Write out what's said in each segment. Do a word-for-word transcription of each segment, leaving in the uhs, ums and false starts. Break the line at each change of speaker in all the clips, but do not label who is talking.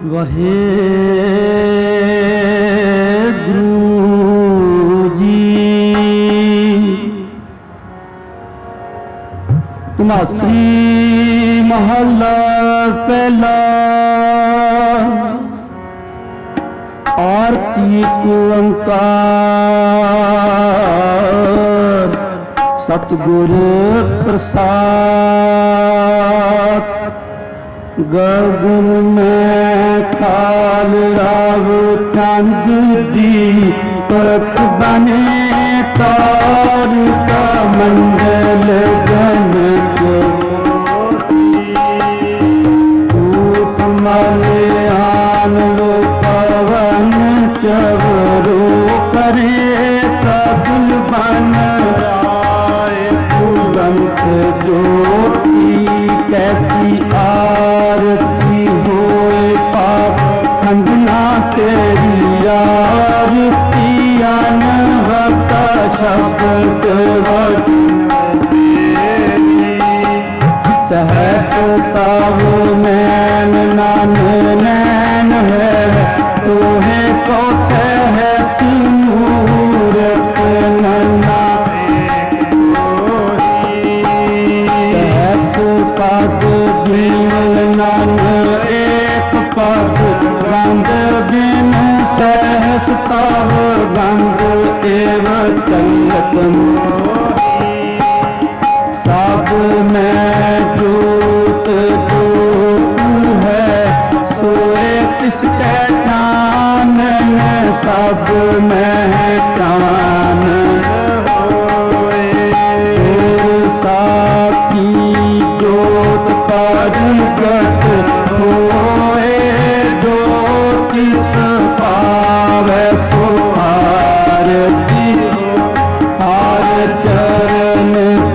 वाहेगुरु जी। तुमासी महला पहला आरती ओंकार सतगुर प्रसाद। गगन में काल राव चंद दी परख बने तार का मंडल जनक रूप मलयान लो पवन चवरो करे सगुल बन आए फूलंत ज्योति कैसी आरती होए पाप खंडना तेरी आरती अनहत शब्द सहस ताव नैन नन नैन है तोहे को सहस मूरत नन्ना सहस पद जीवन नन एक पद गंध बिन सहस ताव गंध एव चलत सब में जोत जोत है सोए किसके कानन सब में कान होए साकी जोत परिगत होए ज्योतिष पावे सो आरती हार चरण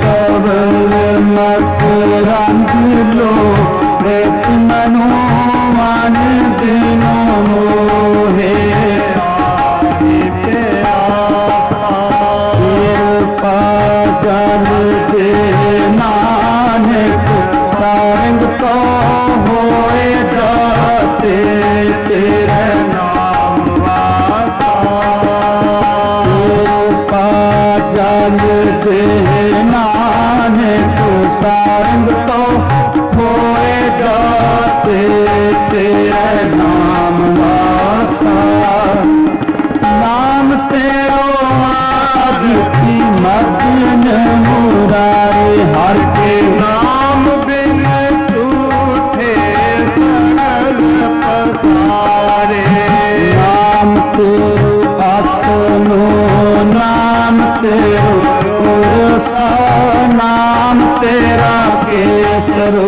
रंग लो प्रेत मनो मन दिनो मोहे जल दे नानक सारंग तो होए जाते तेरे नाम वासा। जल दे नानक सारंग तो होए जाते तेरे नाम वासा। नाम तेरो आदि मदन मुरारे हर के नाम बिन झूठे सरल पसारे। नाम तेरो आसनो नाम तेरो पुरसा नाम तेरा केसरो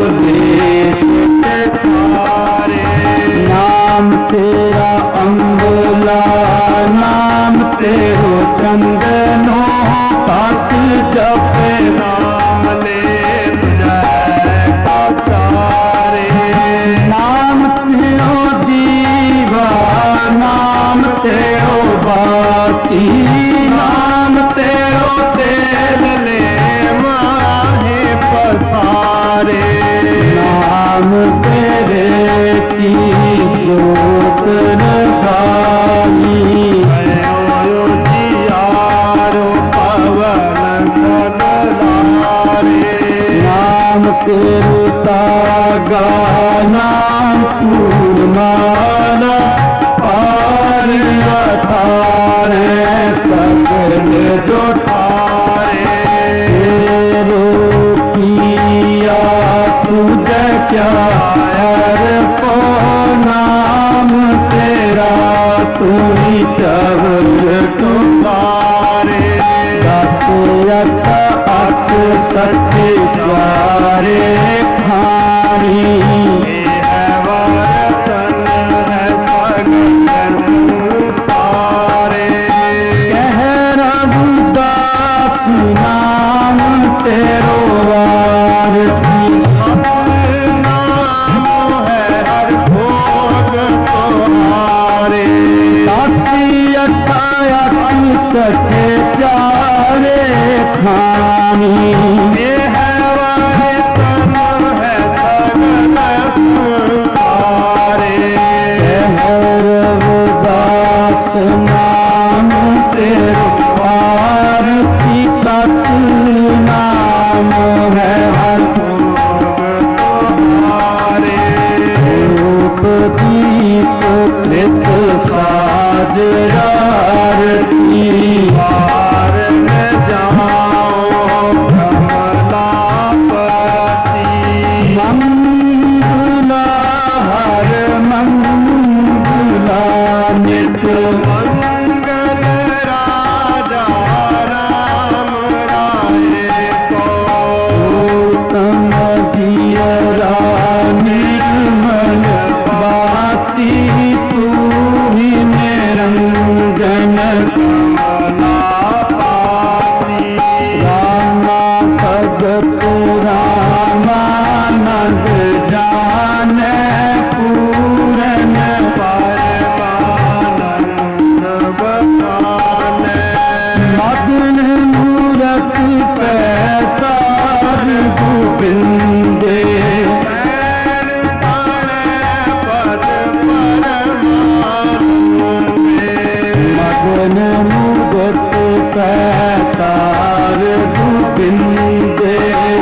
तारे। नाम तेरा अंगुला नाम तेरो चंदनो पास जपे नाम ले चारे। नाम तेरो दीवा नाम तेरो बाती नाम तेरो तेल ले माहे पसारे। नाम तेरे की जोत रखाई जियारो पवन सदलारे। नाम तेरे तागा नाम फूल माला पार अठारे सकल जोठारे। तेरो किया तुझे क्या को नाम तेरा तू ही चवल तुम्हारे। दस अठ अठ सत्य द्वारे खानी है वतन है सगल संसारे। कह रघुदास नाम तेरो आरती सके प्यारे खानी है गोबिंदे मगन मुगत पैतार गोबिंदे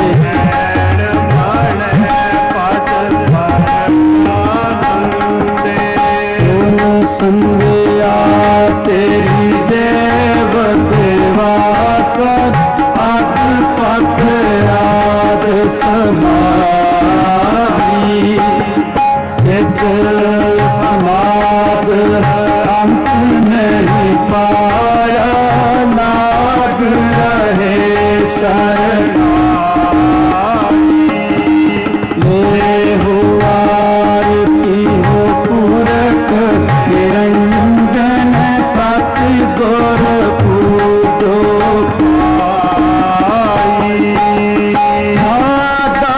सुन संध्या तेरी देव देवा कर आद पथ आद समाधि सिद्ध समाध अंत नहीं पाया नाग रहे शरणाई ले हुआ तीनो पूरक निरंजन सत गुर पूजो माता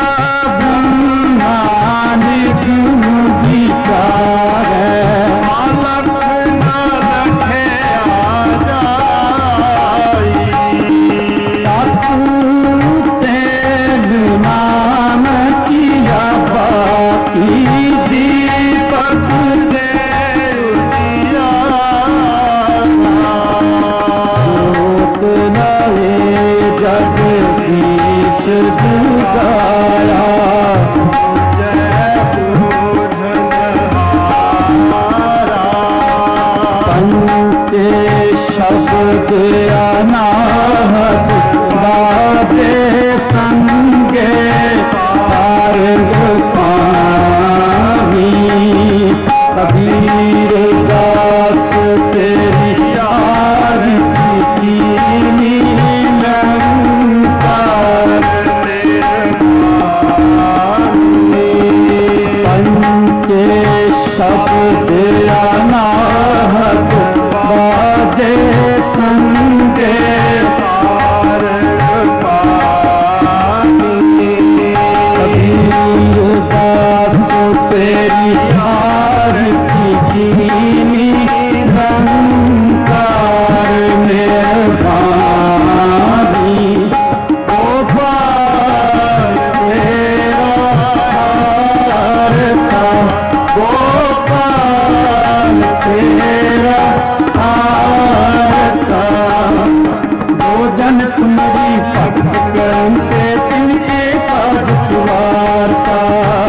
ब्रह्मांड विचार शब्द अनाहत बाते संगे सारंग पानी कबीर दास तेरी आरती कीनी लंकार पंचे शब्द अनाहत बाजे संगे सारंग पानी कबीर दास तेरी आरती कीनी लंकार मेहरबानी गोपाल तेरा हारता गोपाल तेरा दो जन तुम्हारी भक्त करते तिनके पद सुवारता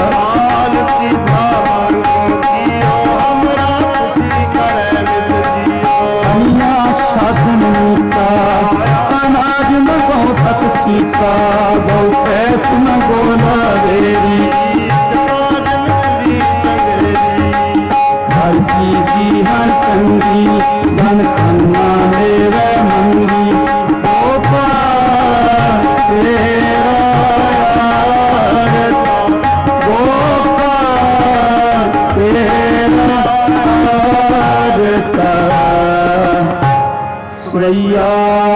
कन्या साधन मीता अनाज मगो सत सीता गौ पैस मगो लावेरी हर की की हर कंगी धन खन्ना मेरे मंगी गोपाल तेरा गोपाल तेरा सुरैया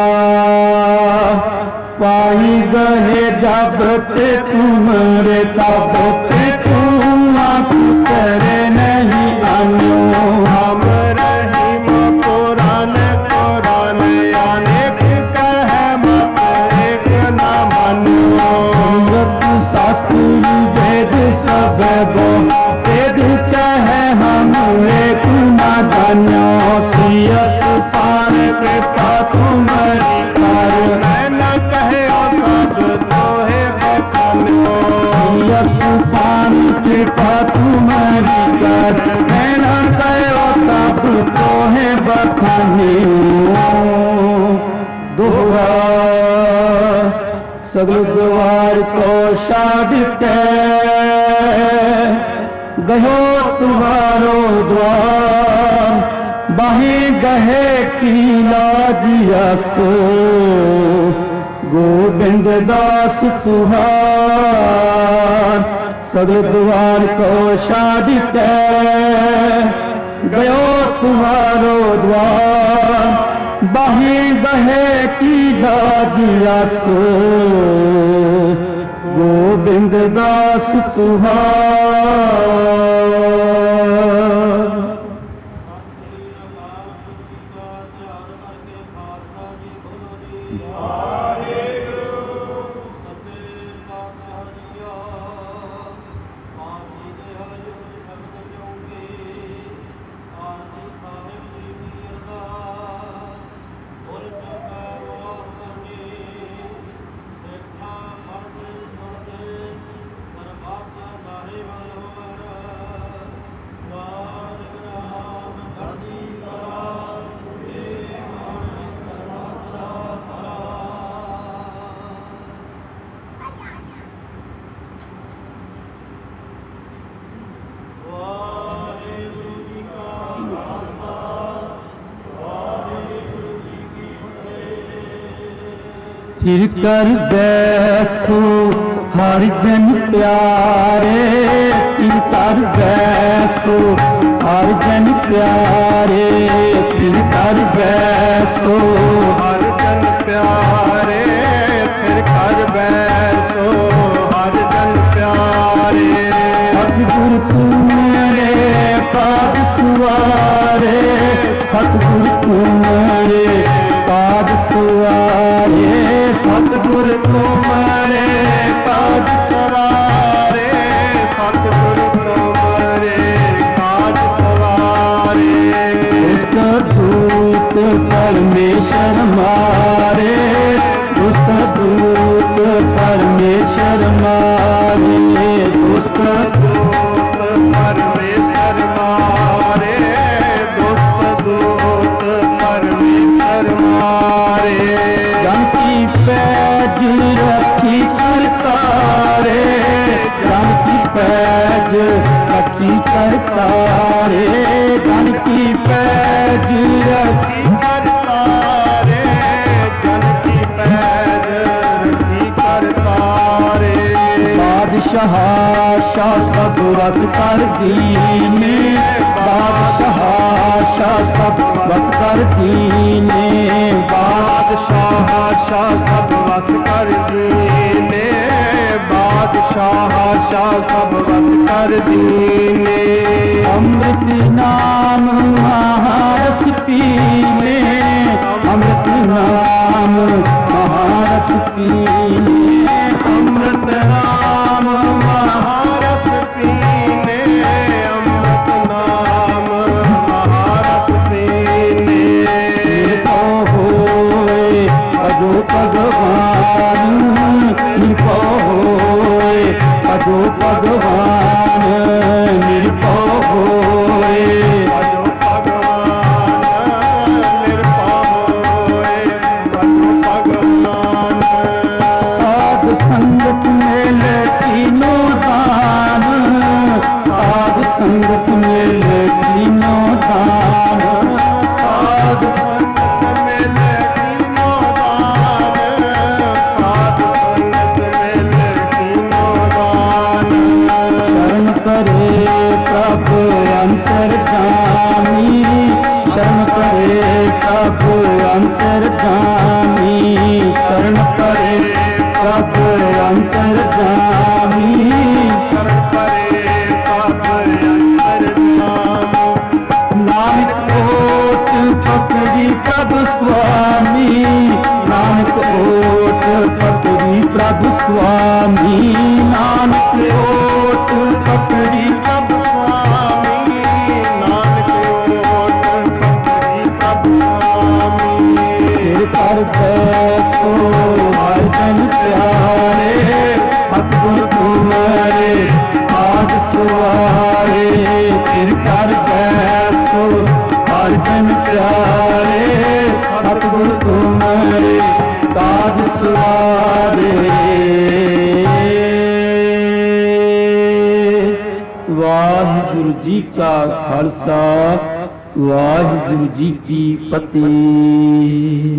पाई गहे जब ते तुम्हारे तब ते तुम करे नहीं अन्यो हम रहीम पुराण पुराण अनेक कह मत एक न मान्यो संगत शास्त्री वेद सब गो वेद कह हम एक न जान्यो सियस पार कृपा तुम्हारी कर न कहे सब तोहे बखान्यो सियस पार कृपा तुम्हारी कर न कहो सब तोहे बखान्यो दोहा सगल द्वार को शाद के गयो तुम्हारो द्वार बाहे गहे की लाजियस गोविंद दास तुहार सगल द्वार को शाद के गयो तुम्हारो द्वार बाहे गहे की लाजियस गोविंद दास तुहार फिर कर बैसो हर जन प्यारे, फिर कर बैसो हर जन प्यारे, फिर कर बैसो
हर जन प्यारे, फिर कर बैसो हर जन प्यारे।
सतगुर तू मेरे पाद सुवारे, सतगुर तू मेरे पाद सुवारे, सतगुर तू मेरे पाद
सवारे, सतगुर तुम्हारे काज सवारे।
दुष्ट दूत परमेश्वर मारे, दुष्ट दूत परमेश्वर मारे, दुष्ट
दूत परमेश्वर मारे, दुष्ट दूत परमेश्वर मारे।
जन की पैज रखी करतारे, जन की पैज रखी करतारे, जन की पैज रखी
करतारे, जन की पैज रखी करतारे।
बादशाह शाह सब बस कर दीने, बादशाह शाह सब बस कर दीने,
बादशाह शाह सब बस कर दीने, बादशाह शाह सब बस कर दीने।
अमृत नाम महारस पीने, अमृत नाम महारस पीने,
अमृत नाम महारस पीने, अमृत नाम महारस पीने।
निरतो होए अजो भगवान, निरतो होए अजो भगवान, निरतो होए
अजो भगवान, निरभय होए अजो भगवान।
साध संगत मेल तीनों दान, साध संगत मेल तीनों दान, साध
संगत मिल तीनों दान, साध संगत मिल तीनों दान।
शरण करे प्रभु अंतर्गामी, शरण करे प्रभु अंतर्गामी, शरण करे प्रभु अंतर्गामी,
शरण करे प्रभु अंतर्यामी।
नानक ओट पकड़ी प्रभु स्वामी, नानक ओट पकड़ी प्रभु स्वामी, नानक ओट पकड़ी
प्रभु स्वामी, नानक ओट पकड़ी प्रभु स्वामी।
फिर कर बैसो हर जन प्यारे, सतगुर तुम्हारे पाद सुवारे, फिर कर बैसो हर जन प्यारे, सतगुर तुम्हारे पाद सुवारे। वाहिगुरु जी का खालसा, वाहिगुरु जी की फतेह।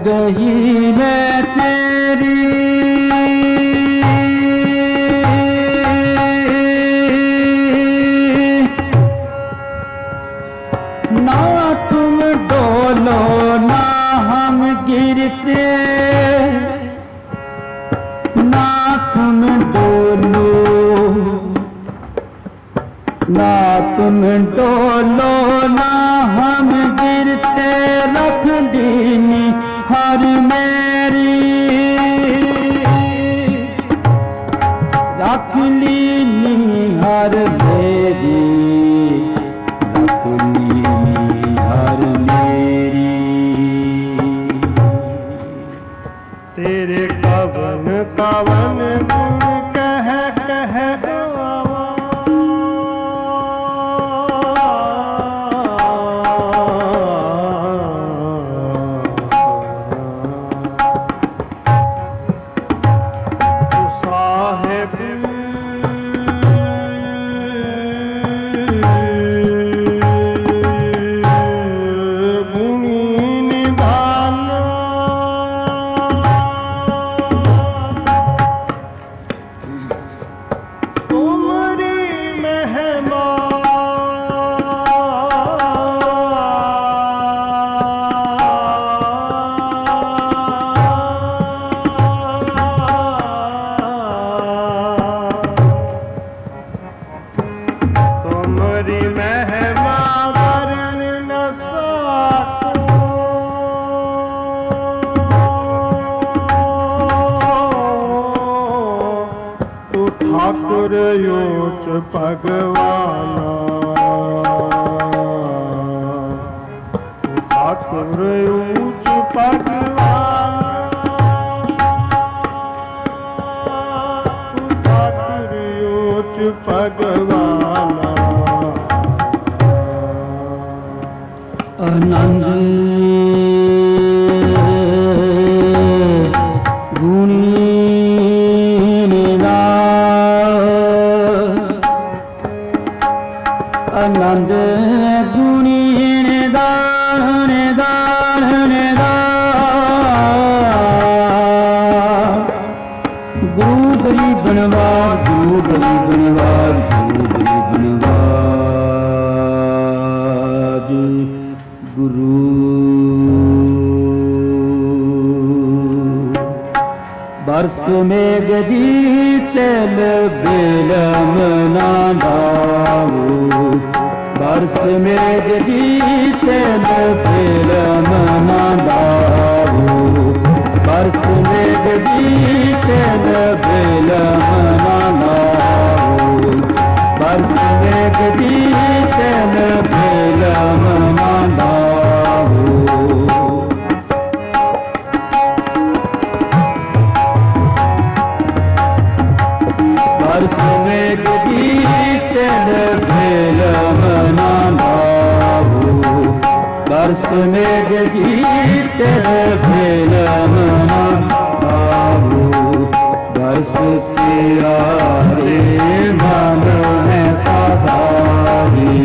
गही मैं तेरी ना तुम डोलो ना हम गिरते ना तुम डोलो ना तुम डोलो ना हम गिरते रख दीनी हर मेरी रख लीनी हर मेरी रख लीनी हर मेरी
तेरे कवन कवन गुण कह कह ठाकुर योच भगवाना ठाकुर योच भगवाना ठाकुर योच भगवाना
आनंद आनंद गुणी निदान निदान निदान गुरु गरीब बनवार गुरु गरीब बनवार गुरु गरीब बनवार गुरु बरस मेघ जी तेल बेलम ना दाऊ बरस मेघ जी तेल बेलम ना दाऊ बरस मेघ जी तेल बेलम ना दाऊ बरस मेघ जी तेल बेलम ना दाऊ बरस मेघ जी तेल बेलम ना दाऊ बरस मेघ जी तेल बेलम ना दाऊ बरस प्यारे मन है सदाई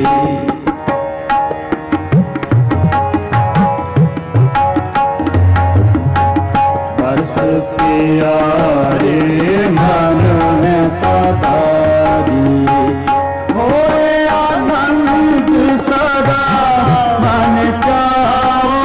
बरस प्यारे मन है सदाई होए आनंद सदा मन चाओ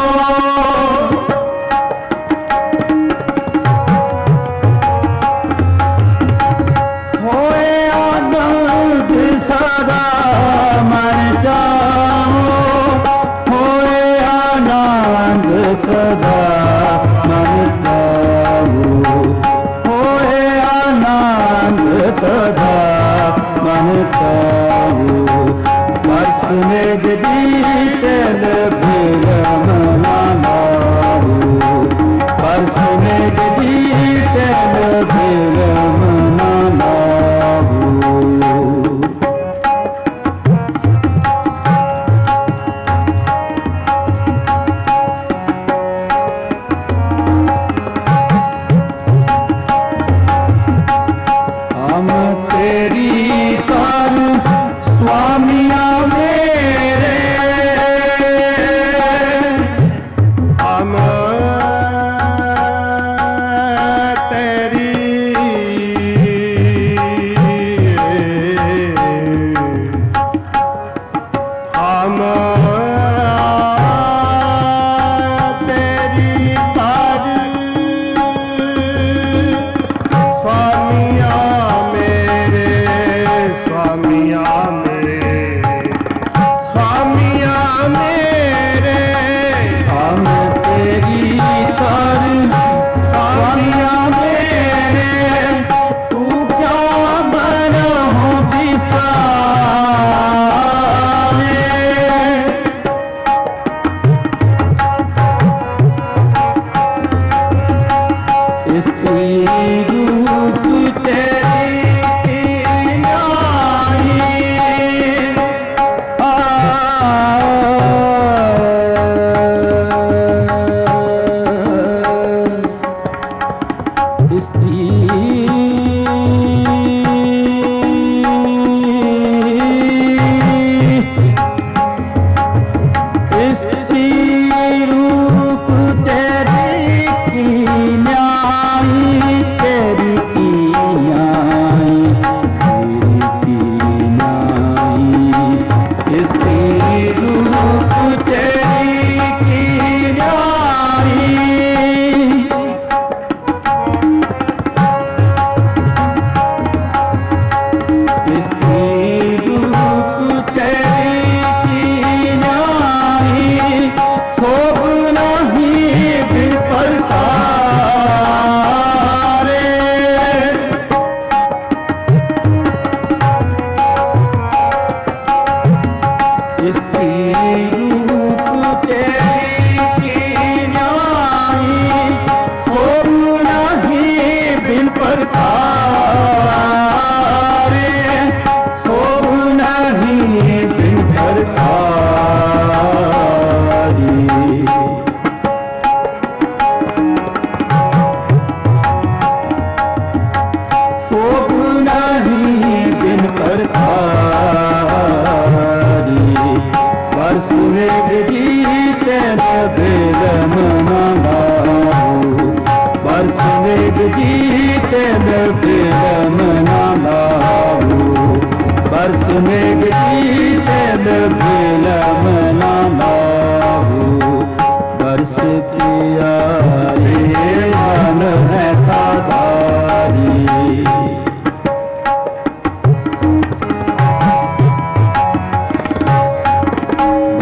होए आनंद सदा मन चाओ होए आनंद सदा मन चाओ होए आनंद सदा मन चाओ बरस मेघ जी तेल बेलम ना दाऊ बरस मेघ जी तेल बेलम ना दाऊ हम तेरी कर स्वामिया मेरे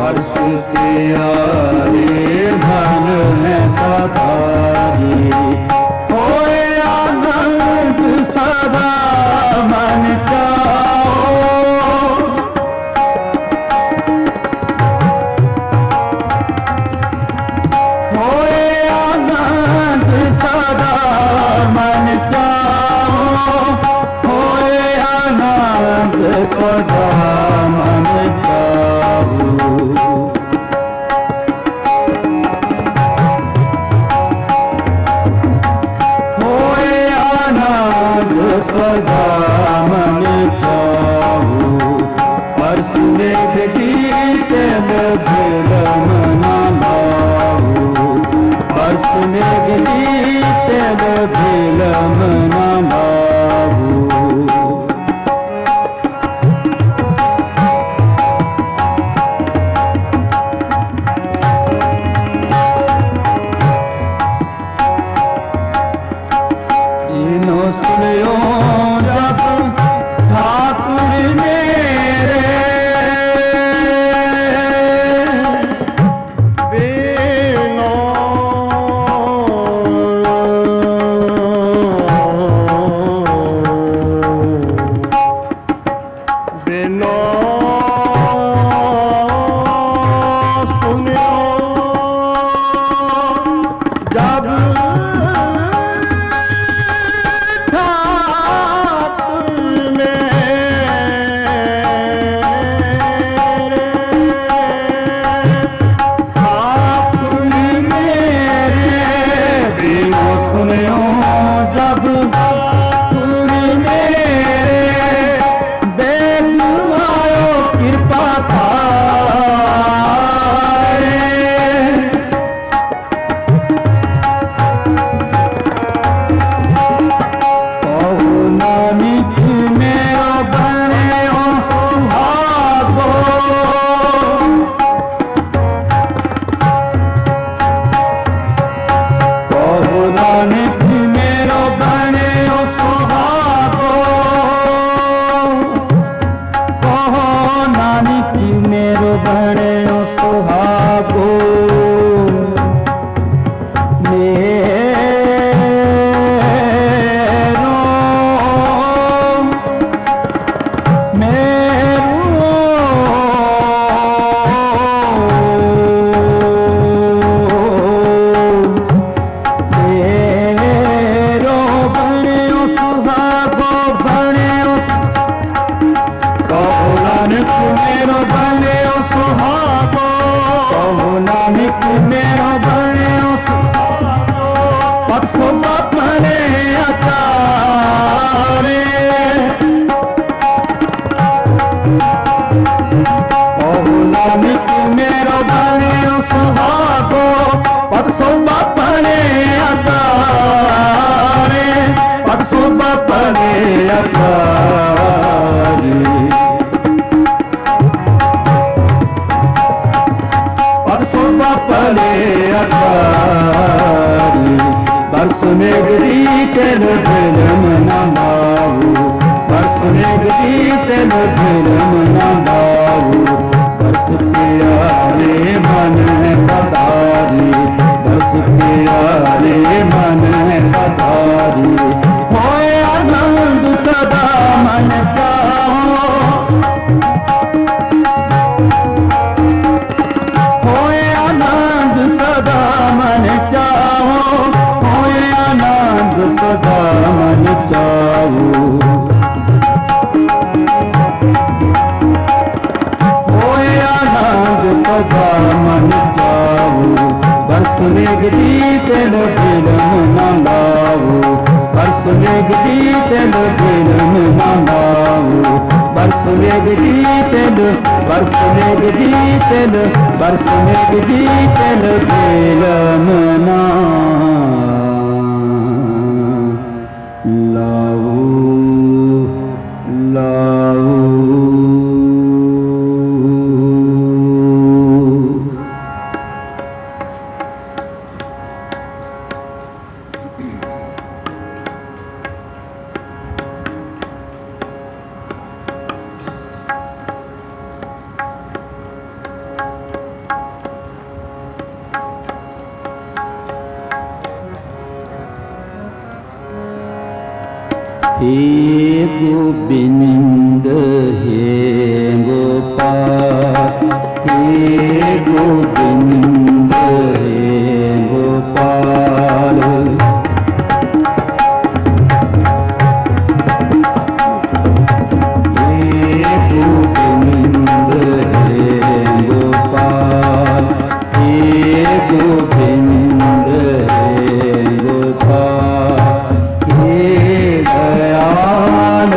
परस प्यारे धन है सदारी होए आनंद सदा मन जाओ होए आनंद सदा मन जाओ होए आनंद सदा मन जाओ होए आनंद सदा मन जाओ परस मेघ गीत भेल मना लाओ परस मेघ गीत भेल मना लाओ इनो सुनियो जब ठाकुर मेरे
बेनो बेनो सुनियो जब बरस मेघ गीत भेल मना लाओ बरस मेघ गीत भेल मना लाओ बरस प्यारे मन सदारी बरस प्यारे मन सदारी होए आनंद सदा मन जाओ होए आनंद सदा मन जाओ होए आनंद सदा मन जाओ होए आनंद सदा मन जाओ बरस मेघ गीत भेल मना लाओ बरस मेघ गीत भेल मना लाओ बरस मेघ गीत बरस मेघ गीत बरस मेघ गीत भेल मना लाओ लाओ हे गोविंद हे गोपाल, हे गोविंद हे गोपाल। हे गोविंद हे गोपाल, हे गोविंद हे गोपाल, हे दयाल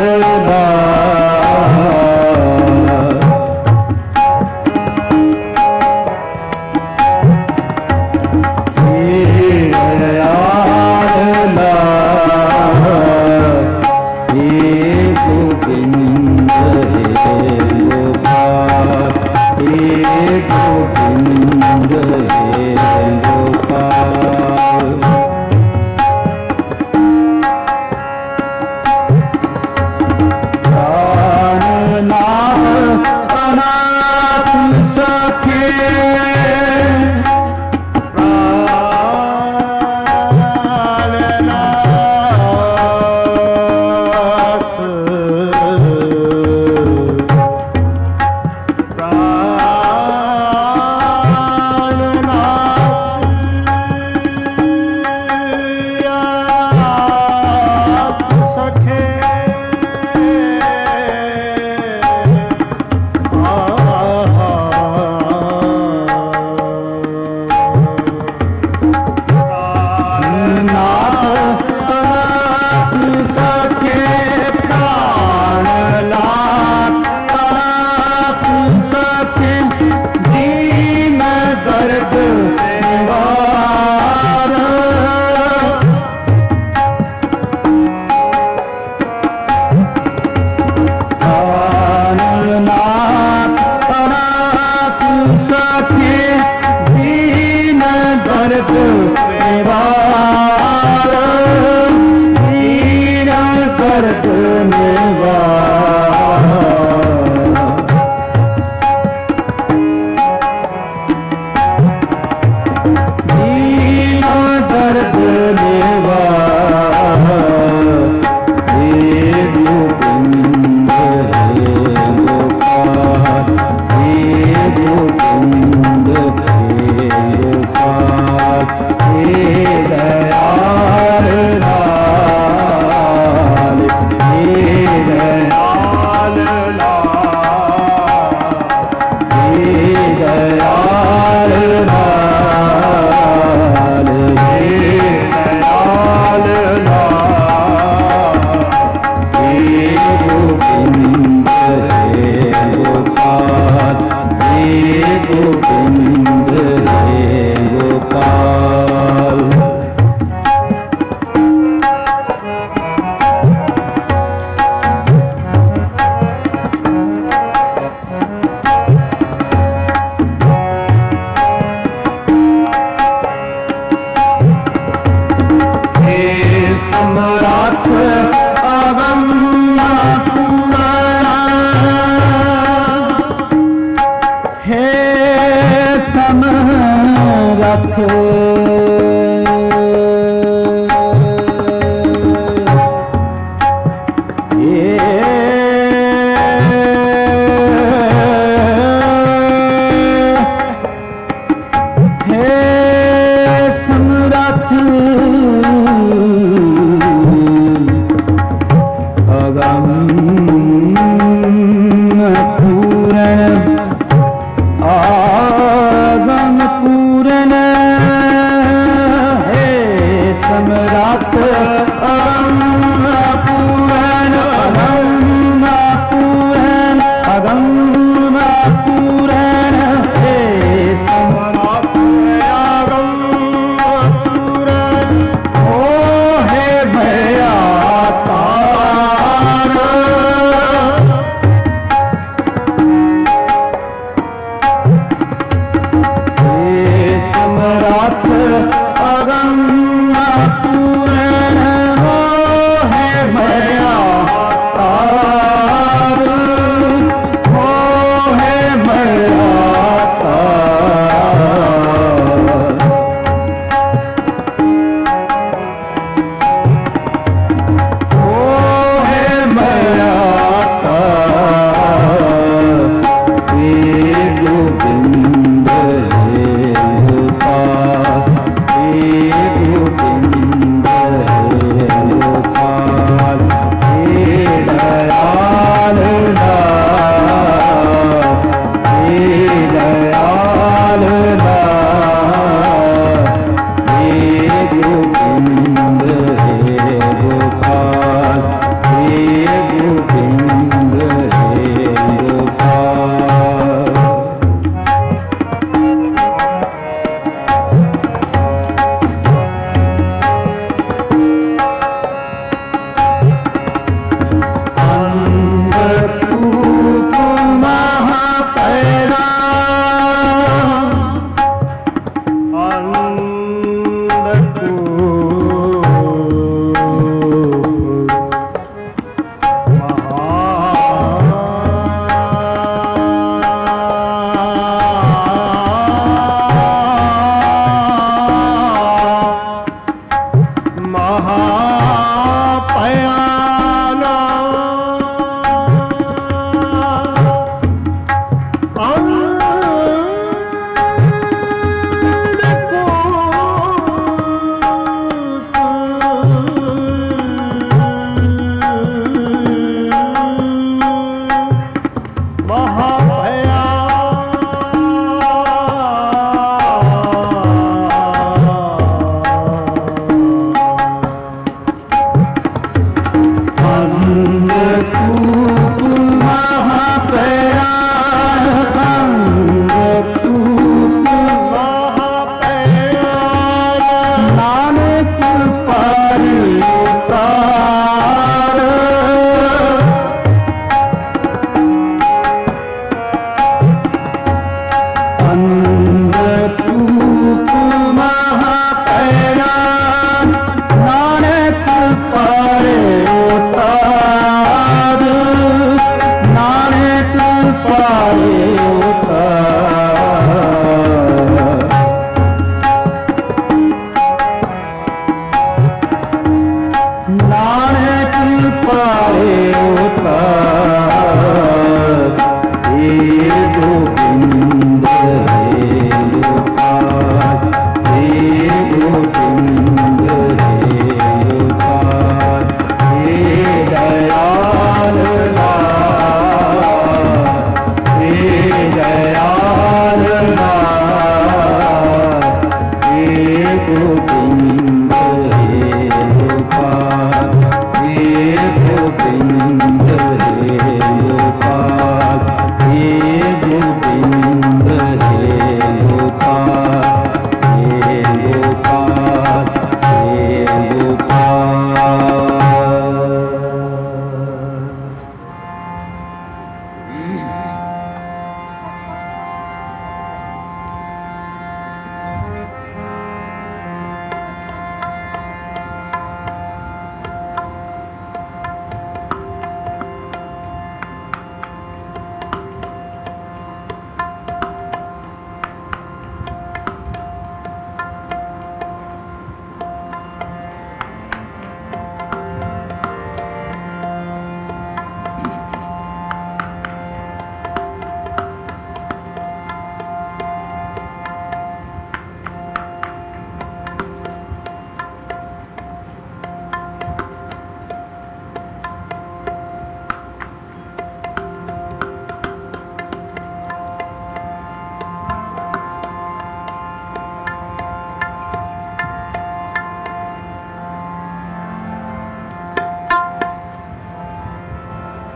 पूर्ण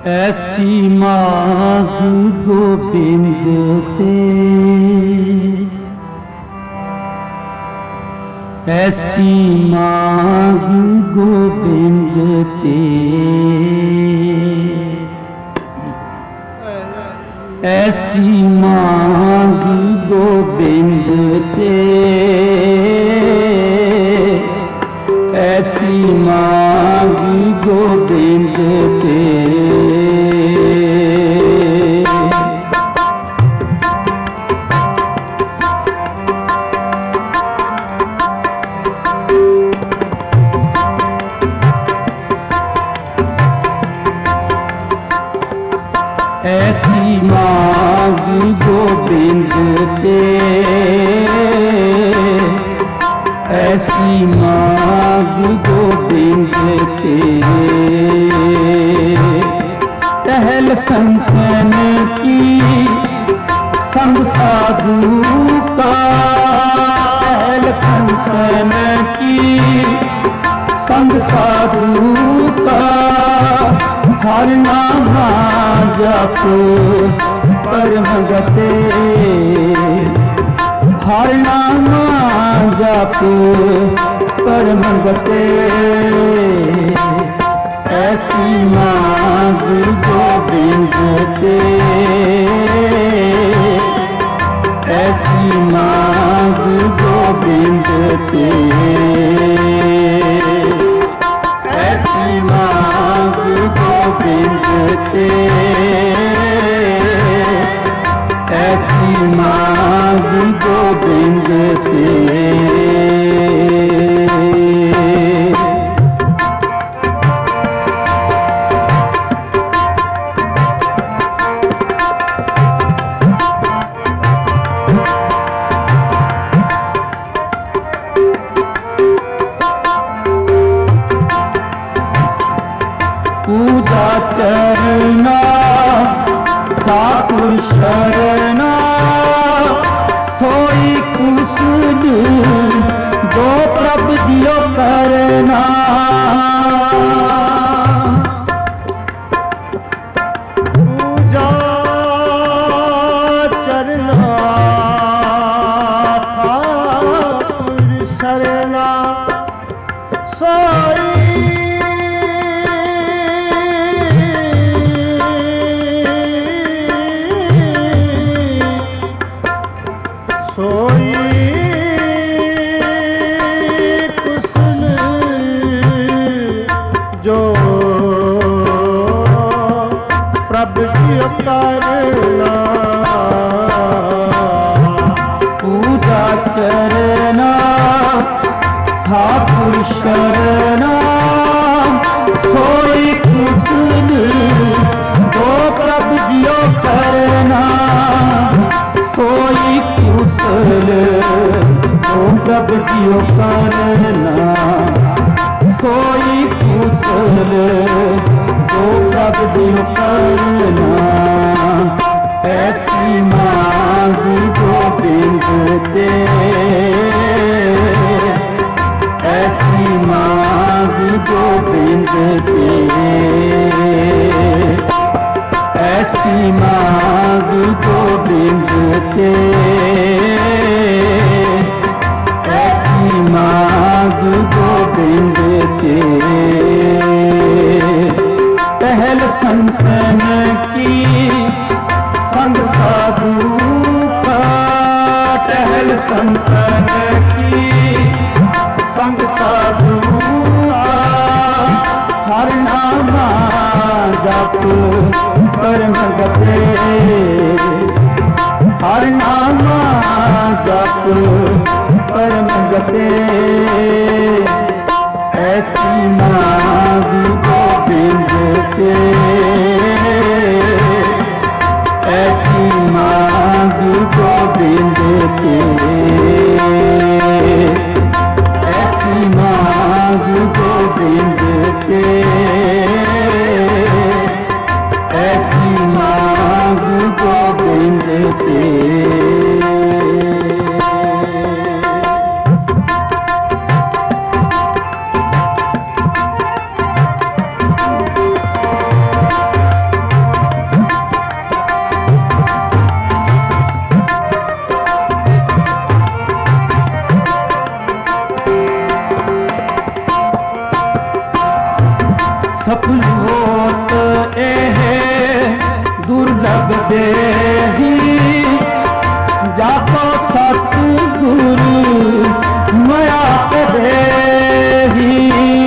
ऐसी माग गोबिंद ते, ऐसी माग गोबिंद ते, ऐसी माग गोबिंद ते, ऐसी माग गोबिंद ते। ऐसी माग गोबिंद ते, ऐसी माग गोबिंद ते। टहल संतन की संग साधु का, टहल संतन की संग साधु का। हर नामा जप परम गते, हर नामा जप परम गते। ऐसी माग गोबिंद ते, ऐसी माग गोबिंद ते, ऐसी माग गोबिंद ते, ऐसी माग गोबिंद ते। पूजा चरना ठाकुर शरणा, सोई कुशल जो प्रभु दियो करना। पूजा चरना ठाकुर शरणा, सोई सोई कुशल जो प्रभु की करना। पूजा चरना ठाकुर शरणा, सोई कुशल जो प्रभु जियो करना। सोई कुशल जो प्रभु जियो करना, सोई कुशल जो प्रभु जियो करना। ऐसी माग गोबिंद ते, ऐसी माग गोबिंद ते, ऐसी माग गोबिंद ते, ऐसी माग गोबिंद ते। पहल संतन की संग साधु का, टहल संतन की संग साधु का। हर नामा जप परम गते, हर नामा जप परम गते। ऐसी माग गोबिंद ते, ऐसी माग गोबिंद ते, ऐसी माग गोबिंद ते, ऐसी माग गोबिंद ते।
जाको सतगुरु माया करे ही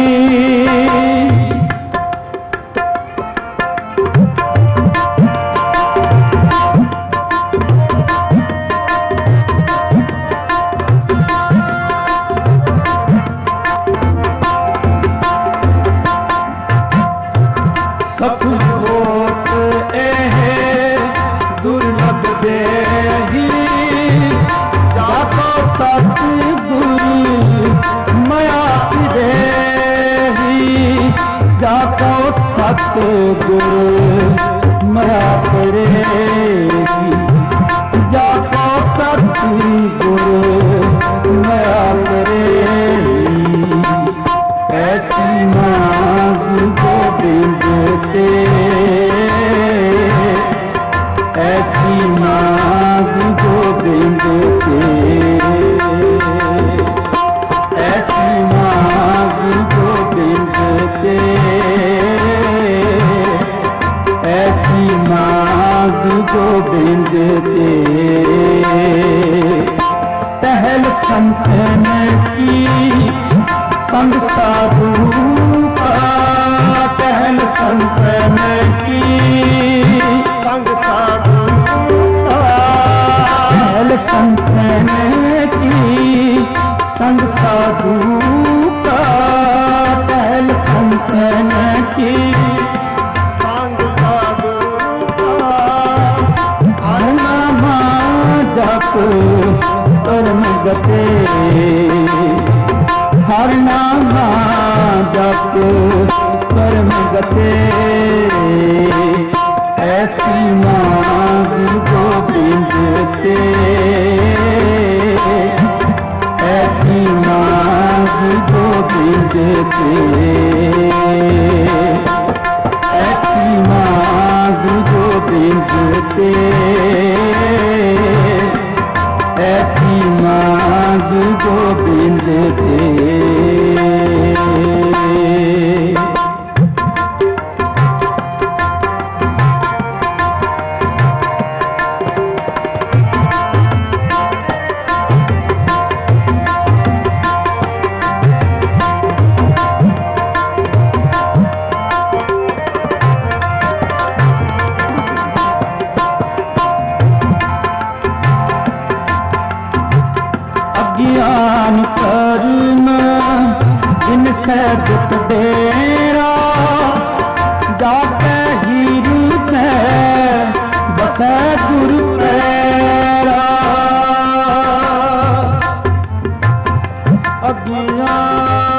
सतगुरु एहे दुर्लभ देही जाको सतगुरु माया देही जाको सतगुरु माया करेगी जाको सतगुरु माया करेगी ऐसी मांग गोविंद ते ऐसी मांग गोविंद के ऐसी मांग गोविंद के ऐसी मांग गोविंद के पहल संतन की संग साधु का पहल संतन की संग साधु पहल संतन की संग साधु का पहल संतन की संग साधु का हर नामा जप परम गते हर नामा जप परम गते ऐसी मांग गोविंद ते ऐसी मांग गोविंद ते ऐसी मांग गोविंद ते ऐसी मांग गोविंद ते ज्ञान कर्म इनसे दुख डेरा जाके हृदय बसे गुरु पैरा अज्ञान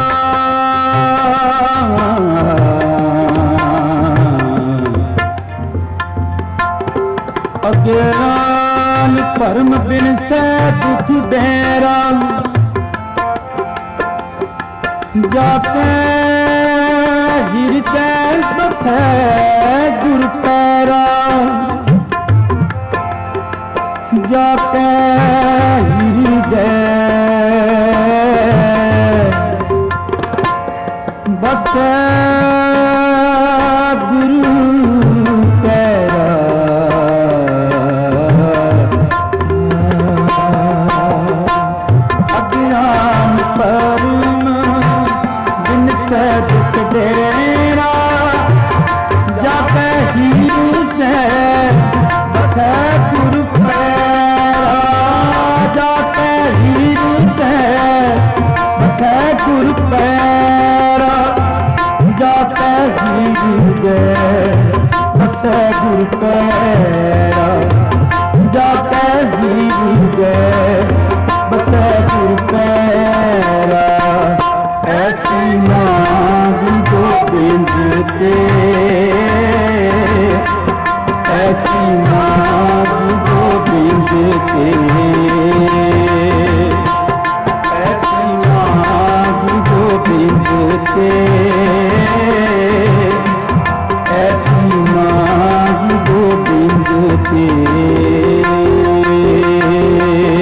अज्ञान परम बिन से दुख डेरा जाके हृदय बसे गुरु पैरा जाके हृदय बसे गुरु पैरा अज्ञान परम बिन से दुख डेरा जाके हृदय बसे गुरु पैरा जाके हृदय बसे गुरु पैरा जाके हृदय बसे गुरु पैरा जाके हृदय बसे गुरु पैरा ऐसी मांग गोविंद ते ऐसी मांग गोविंद ते ऐसी मांग गोविंद ते ऐसी मांग गोविंद ते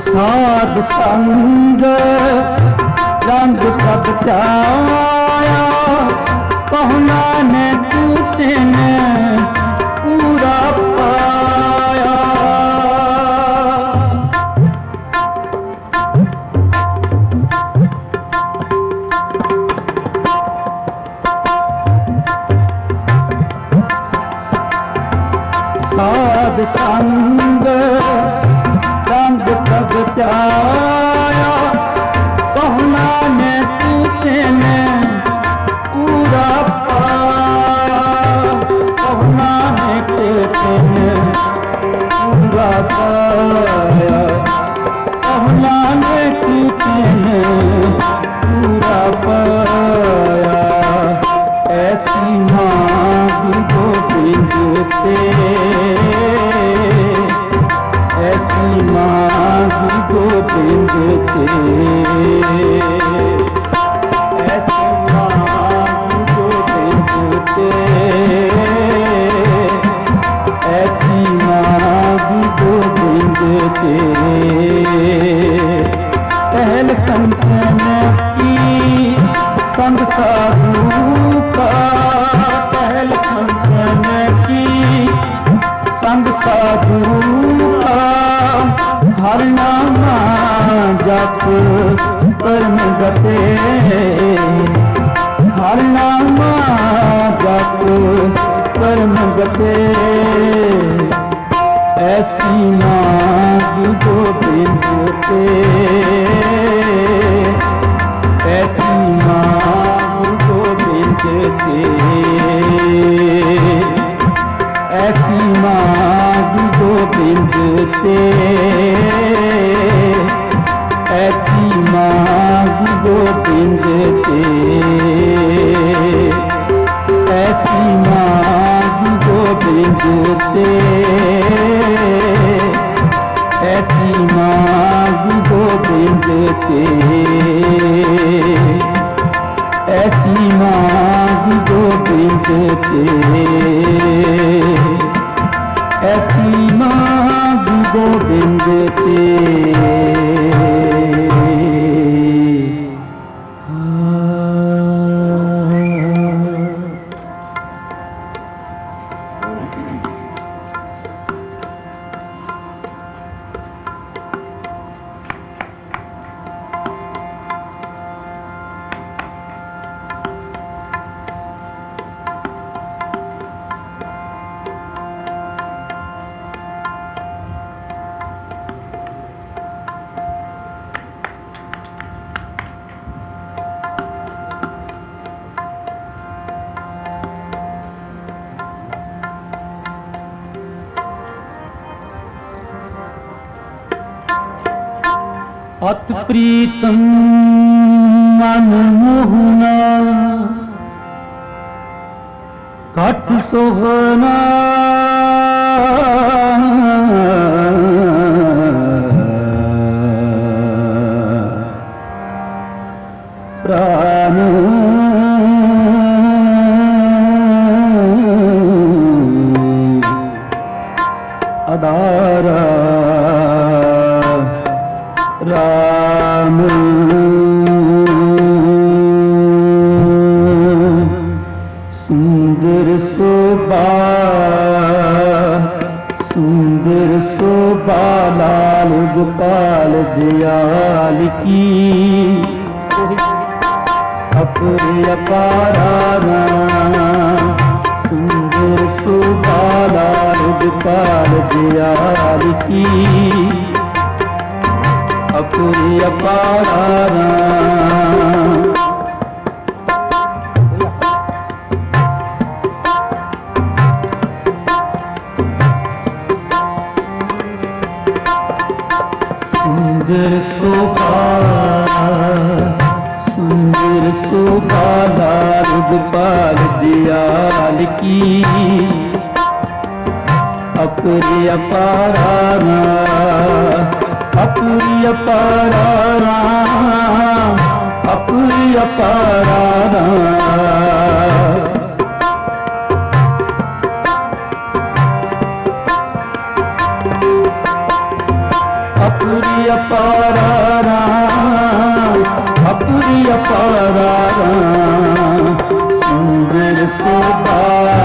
ਸਾਧ ਸੰਗ ਰੰਗ ਪ੍ਰਭ ਧਿਆਇਆ, ਕਹੁ ਨਾਨਕ ਤਿਨ ਪੂਰਾ ਪਾਇਆ। ਸਾਧ ਸੰਗ ਰੰਗ ਪ੍ਰਭ ਧਿਆਇਆ, ਕਹੁ ਨਾਨਕ ਤਿਨ ਪੂਰਾ ਪਾਇਆ। ਕਹੁ ਨਾਨਕ ਤਿਨ ਪੂਰਾ ਪਾਇਆ, ਕਹੁ ਨਾਨਕ ਤਿਨ ਪੂਰਾ ਪਾਇਆ। ਐਸੀ ਮਾਂ ਗੋਬਿੰਦ ਤੇ, ਐਸੀ ਮਾਂ ਗੋਬਿੰਦ ਤੇ, ਐਸੀ ਮਾਂ ਗੋਬਿੰਦ ਤੇ, ਐਸੀ ਮਾਂ ਗੋਬਿੰਦ ਤੇ। ਪਹਿਲ ਸੰਤਨ ਕੀ संग साधु का, पहल संतन की संग साधु का। हर नामा जप परम गते, हर नामा जप परम गते। ऐसी मां गोबिंद ते, ऐसी मां गोबिंद ते, ऐसी मां गोबिंद ते, ऐसी मां गोबिंद ते, ऐसी मां गोबिंद ते, ऐसी मां गोबिंद ते, ऐसी मां गोबिंद ते, ऐसी मां गोबिंद ते। अत प्रीतम मन मोहना, घट सोहना। प्राण अदारा राम सुंदर शोभा, सुंदर शोभा लाल गोपाल दयाल की। अपने अपारा राम, सुंदर शोभा लाल गोपाल दयाल की। अपने अपारा राम, सुंदर शोभा, सुंदर शोभा लाल गोपाल दयाल की। अपने अपारा राम, अपनी अपारा राम, अपनी अपारा राम। अपुरी अपारा राम, अपुरी अपारा राम। सुंदर शोभा,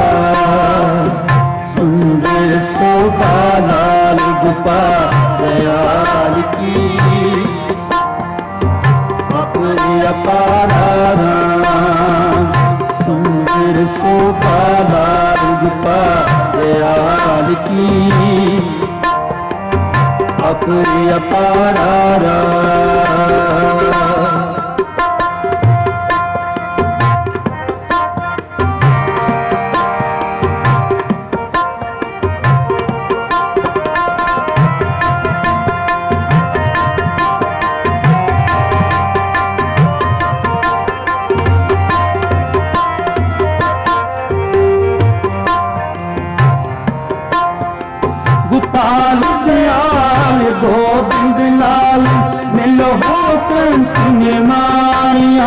सुंदर शोभा लाल गोपाल दयाल की। अपुरी अपारा राम, सुंदर शोभा लाल गोपाल दयाल की। अपुरी अपारा राम। गोपाल दयाल गोविंद लाल मिलो हो कंठ मारिया।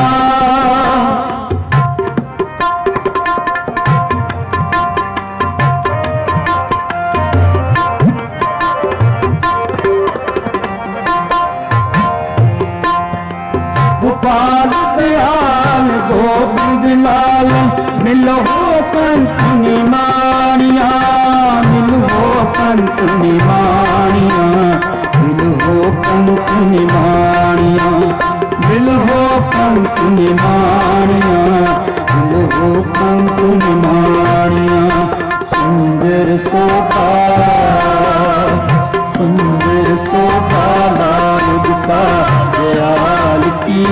गोपाल दयाल गोविंद लाल मिलो हो कंठ मारिया। मिलो कंठ निमाणिया, मिलो कंठ निमाणिया, मिलो कंठ निमाणिया, मिलो कंठ निमाणिया। सुंदर शोभा, सुंदर शोभा लाल गोपाल दयाल की।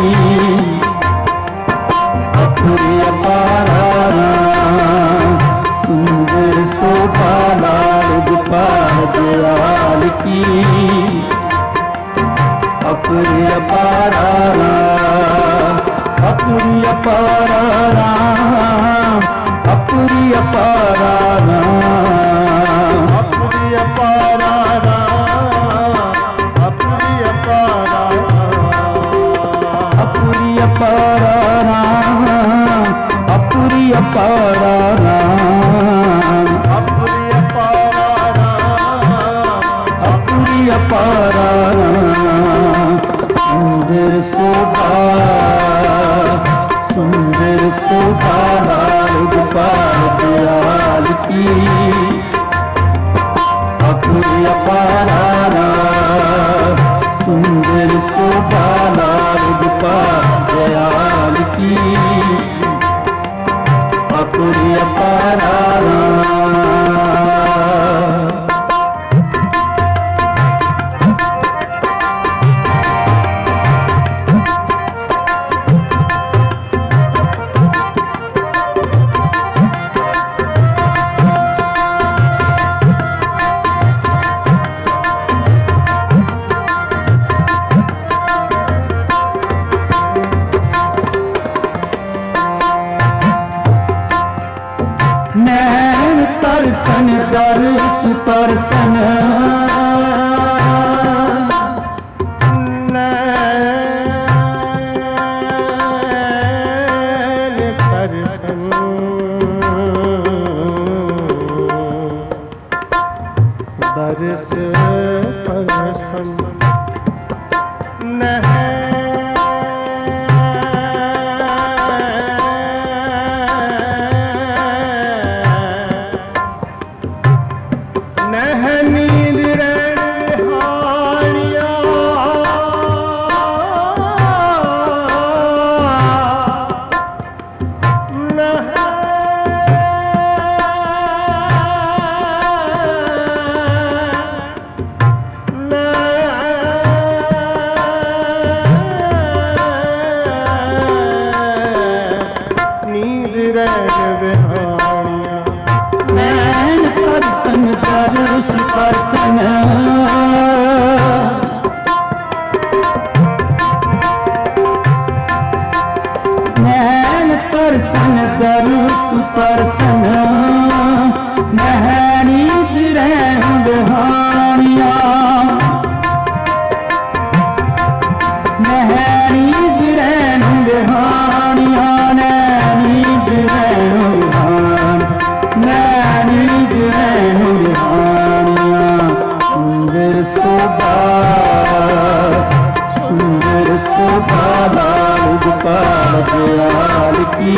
अपुरी अपारा राम, सुंदर शोभा लाल गोपाल दयाल की। अपुरी अपारा राम, अपुरी अपारा राम, अपुरी अपारा राम।
अपुरी अपारा राम, अपुरी अपारा राम।
अपुरी अपारा राम, अपुरी अपारा राम।
अपुरी अपारा राम,
अपुरी अपारा राम। सुंदर शोभा, सुंदर शोभा लाल गोपाल दयाल की। अपुरी अपारा राम, सुंदर शोभा लाल गोपाल दयाल की। अपुरी अपारा राम। नैन तरसन दर्श परसन,
नैन तरसन दर्श परसन।
शोभा लाल गोपाल दयाल की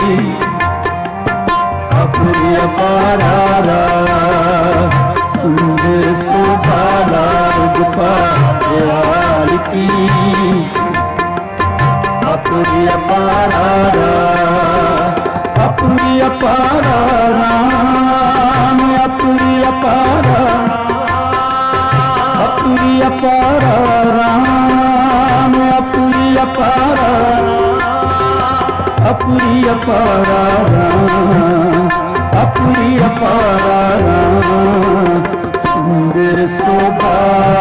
अपनी अपारा सुंदर शोभा लाल गोपाल दयाल की अपनी अपारा अपनी अपारा राम अपनी अपारा अपनी अपारा राम अपनी अपारा अपनी अपारा राम अपनी अपारा राम सुंदर शोभा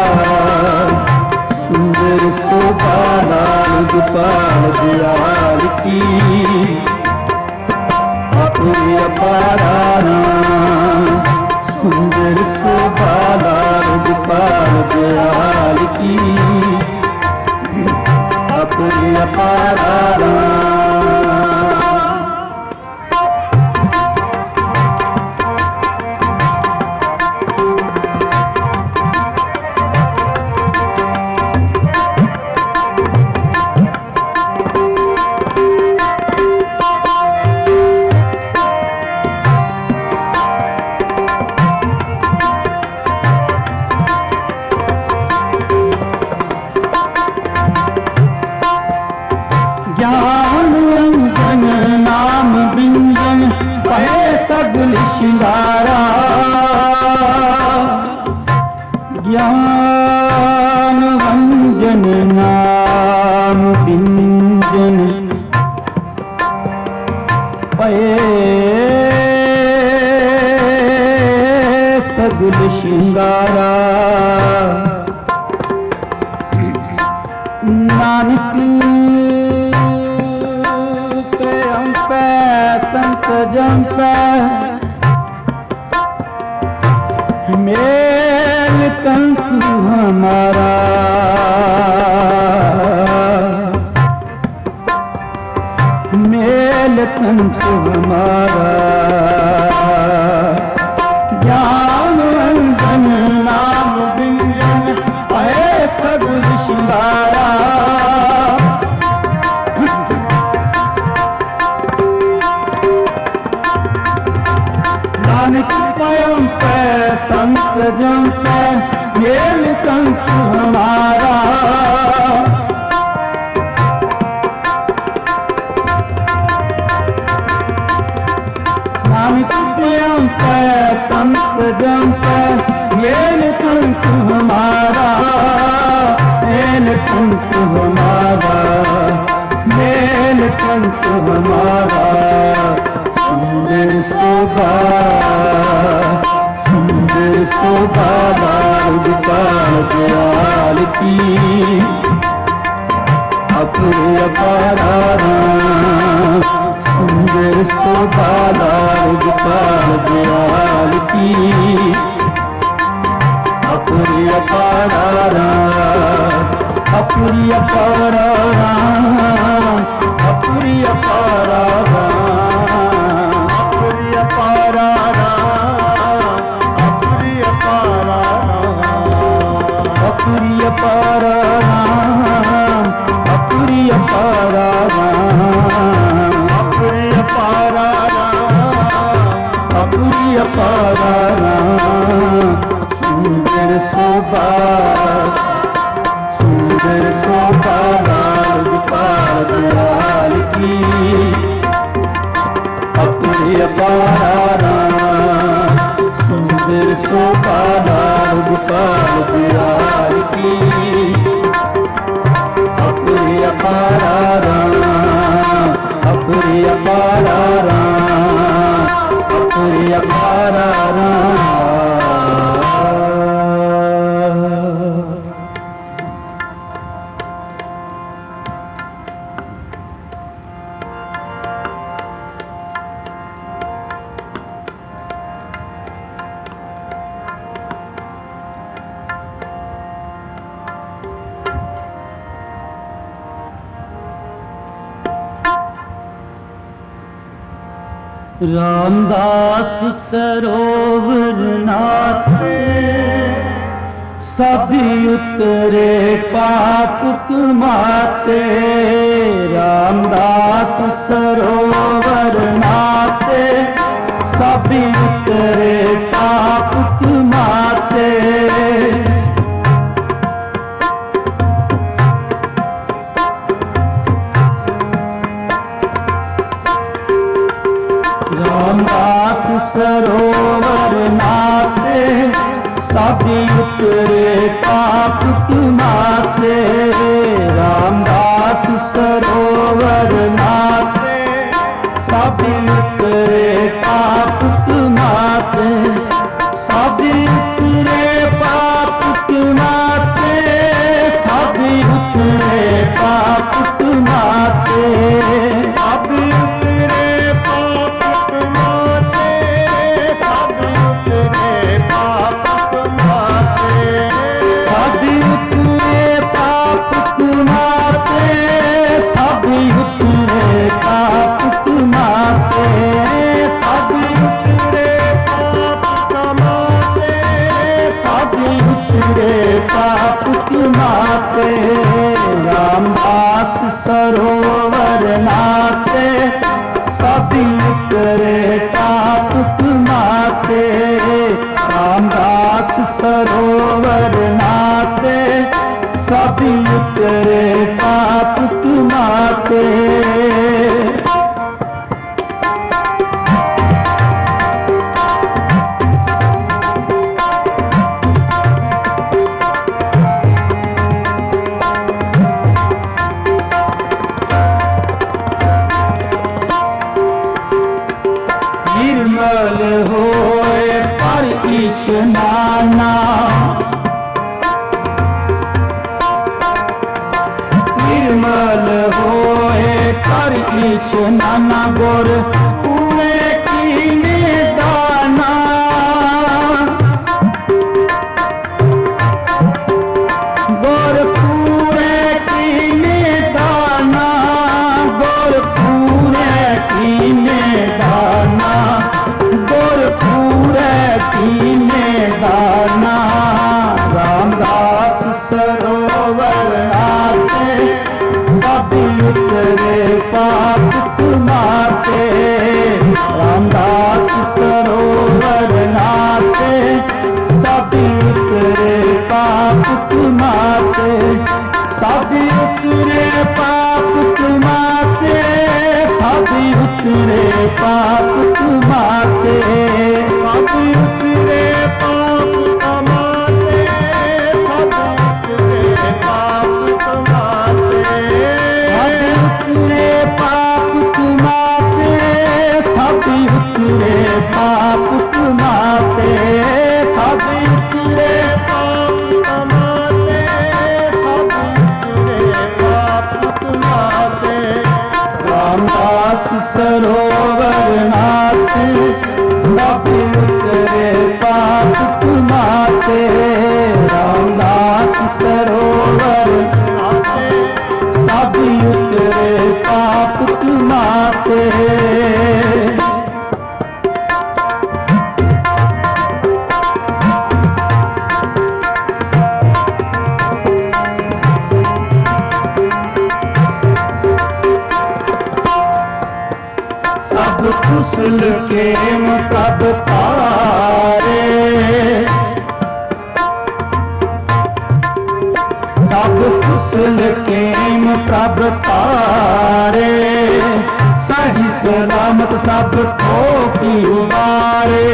सुंदर शोभा लाल गोपाल दयाल की अपनी अपारा राम सुंदर शोभा लाल गोपाल दयाल की अपनी अपारा राम सगुल शिंगारा ज्ञान वंजन नाम बिंजन पये सगुल शिंगारा नानक संत जंप मेल कंकु हमारा मेल कंकु हमारा ज्ञान वंदन नाम बिंजन है सगुल शिंगारा पयम पे संत जम पे मेल कंकु हमारा नानक पयम पे संत जम पे मेल कंकु हमारा मेल कंकु हमारा मेल कंकु हमारा सुंदर शोभा सुंदर शोभा लाल गोपाल दयाल की अपनी अपारा राम सुंदर शोभा लाल गोपाल दयाल की अपनी अपारा राम अपनी अपारा राम अपनी अपारा राम अपनी अपारा अपनी अपारा अपनी अपारा अपनी अपारा अपनी अपारा अपनी अपारा सुंदर शोभा सुंदर शोभा लाल गोपाल दयाल की अपनी अपारा सुंदर शोभा लाल गोपाल दयाल की अपनी अपारा अपनी अपारा अपनी अपारा रामदास सरोवर नाथ
सभी उतरे पाप कुमाते, रामदास सरोवर नाते, सभी उतरे पाप कुमाते। रामदास सरोवर नाते, सभी उतरे पाप कुमाते, रामदास सरोवर नाते, सभी उतरे पाप कुमाते, सभी उतरे पाप कुमाते, सभी उतरे पाप कुमाते, सभी उतरे पाप कुमाते, सभी उतरे पाप कुमाते, सभी उतरे पाप कुमाते, सभी उतरे पाप कुमाते, सभी उतरे पाप कुमाते, सभी उतरे पाप कुमाते। रामदास सरोवर नाते, सभी उतरे पाप कुमाते, रामदास सरोवर नाते, सभी उतरे पाप कुमाते। निर्मल होए पर इशनाना, निर्मल होए पर इशनाना, गोर पूरे कीने दाना, गोर पूरे कीने दाना, गोर पूरे कीने दाना, गोर पूरे कीने दाना। रामदास सरोवर नाते, सभी उतरे पाप कुमाते, रामदास सरोवर नाते, सभी उतरे पाप कुमाते, सभी उतरे पाप कुमाते, सभी उतरे पाप कुमाते, सभी उतरे पाप कुमाते, सभी उतरे पाप कुमाते, सभी उतरे पाप कुमाते, सभी उतरे पाप कुमाते, सभी उतरे पाप कुमाते, सभी उतरे पाप कुमाते। रामदास सरोवर नाते, सभी उतरे पाप कुमाते, रामदास सरोवर नाते, सभी उतरे पाप कुमाते। सब कुशल के मुकब तारे, सब कुशल के मुकब तारे, सही सलामत सब ठोकी उबारे,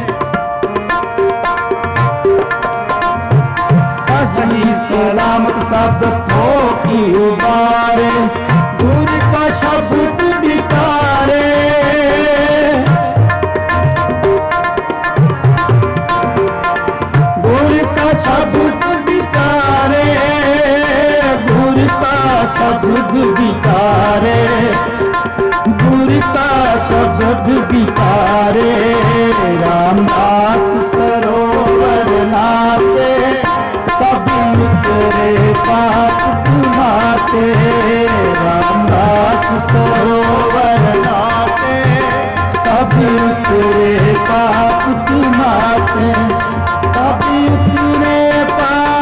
सही सलामत सब ठोकी उबारे, गुर का शब्द बितारे, गुर का शब्द बितारे, गुर का शब्द बितारे, गुर का शब्द बितारे। रामदास सरोवर नाते, सभी उतरे पाप कुमाते, रामदास सरोवर नाते, सभी उतरे पाप कुमाते, सभी उतरे पाप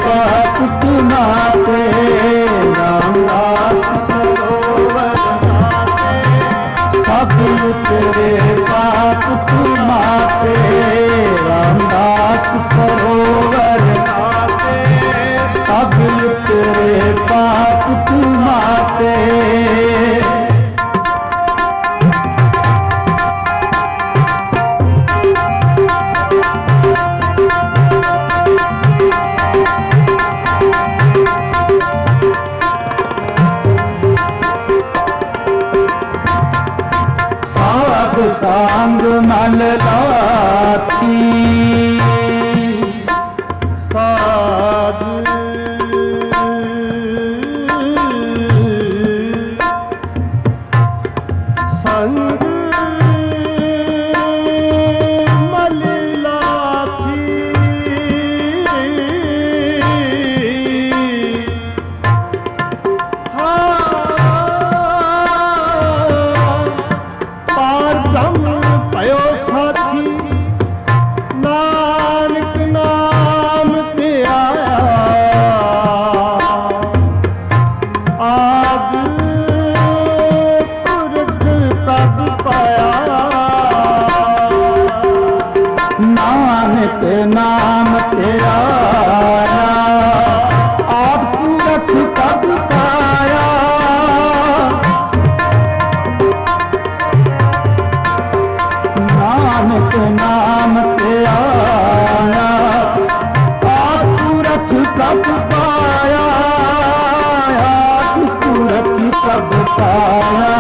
पाप तुम्हारे रामदास सरोवर सब उतरे पाप तुम्हारे रामदास सरोवर सब उतरे पाप तुम्हारे सांग मल लाती साधु संग मल लाती नाम तेरा आप पूरख कब पाया नानक नाम तेरा आप पूरख कब पाया आप पूरख कब पाया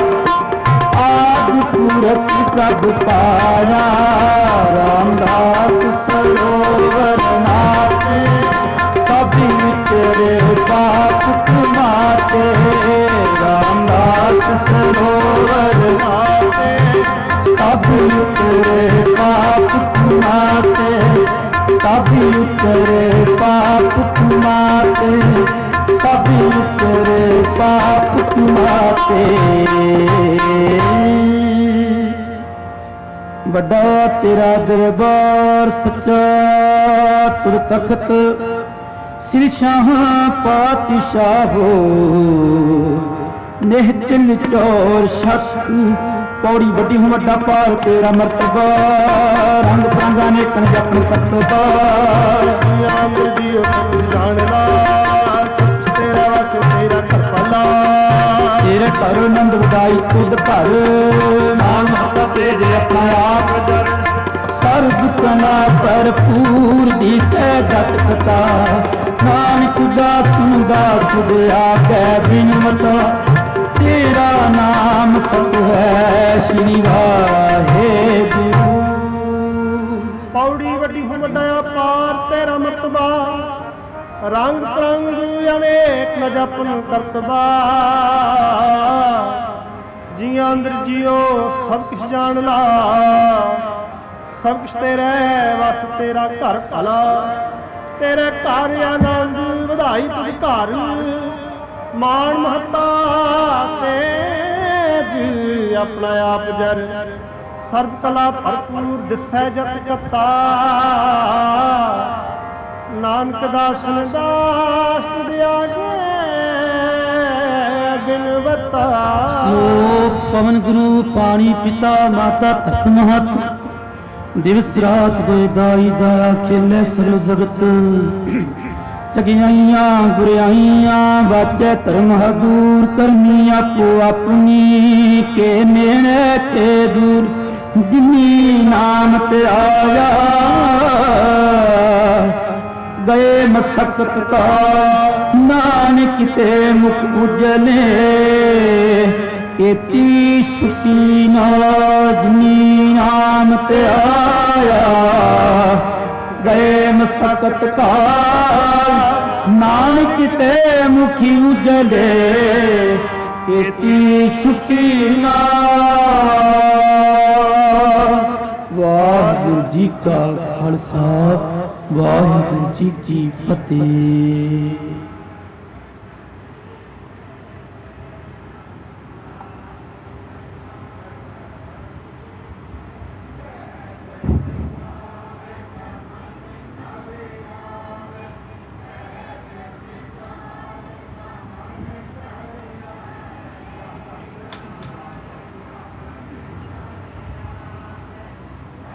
आज पूरख कब पाया रामदास सरोवर नाथे सभी तेरे पाप तुम्हारे रामदास सरोवर नाथे सभी तेरे पाप तुम्हारे सभी तेरे पाप तुम्हारे सभी तेरे पाप तुम्हारे बड़ा तेरा दरबार सच्चा तुर तख्त श्री शाह पातशाह हो नेह तिल चौर छत पौड़ी बड़ी हूँ वड्डा पार तेरा मरतबा रंग बरंगा ने कन जपन करतबा तेरा वस तेरा घर भला तेरे घर नंद वदाई खुद घर नाम माता तेरे अपना आप सर्व कला भरपूर दी सहजत कथा नानक दास दास खुदया कै बिन मता तेरा नाम सत है श्री वाहेगुरु
पौड़ी वड्डी हो वड्डा पार तेरा मरतबा रंग तरंग अनेक न जपन करतबा जिया अंदर जियो सब कुछ जान ला सब कुछ तेरे वस तेरा घर भला तेरे घर आनंद ਵਧਾਈ तुझ घर मान महता तेज अपना आप जर सर्व कला भरपूर दिसै जत कता नानक दासन दास तुझे आगे बिनवता
श्लोक पवन गुरु पानी पिता माता तक महत दिवस रात बेदाई दया खेले सर्व जगत चगियाइया गुरियाइया बाचे धर्म दूर करनी आपो अपनी के मेरे के दूर जिनी नाम ते आया गए मसकत का नानक ते मुख उजले केती छुट्टी नाजनी नाम ते आया गए मसकत का नानक ते मुखी उजले केती छुट्टी ना वाहिगुरु जी का खालसा वाहिगुरु जी की फतेह।